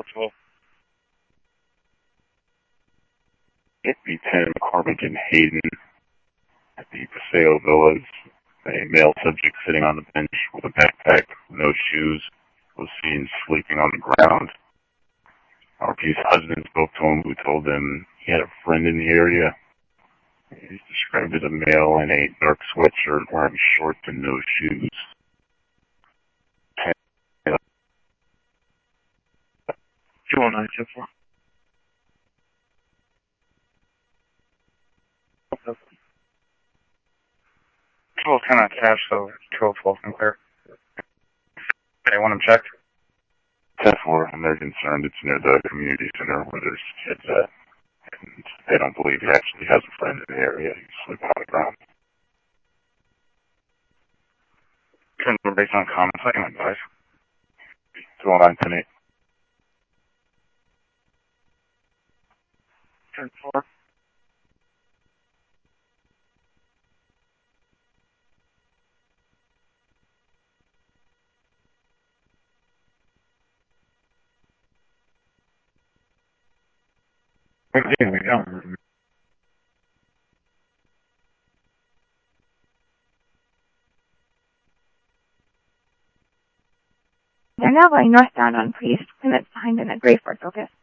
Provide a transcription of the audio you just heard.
12. It Lieutenant McCormick and Hayden at the Paseo Villas. A male subject sitting on the bench with a backpack, no shoes, was seen sleeping on the ground. RP's husband spoke to him, who told him he had a friend in the area. He's described as a male in a dark sweatshirt wearing shorts and no shoes. 20924. Twelve 10 on cash, so 12 can clear. Okay, I want them checked. 10-4, and they're concerned it's near the community center where there's kids at. And they don't believe he actually has a friend in the area. He's sleeping on the ground. Based on comments, I can advise. 209-10-8. 10-4. We don't. They're now going northbound on Priest, limits behind in a Grayford focus.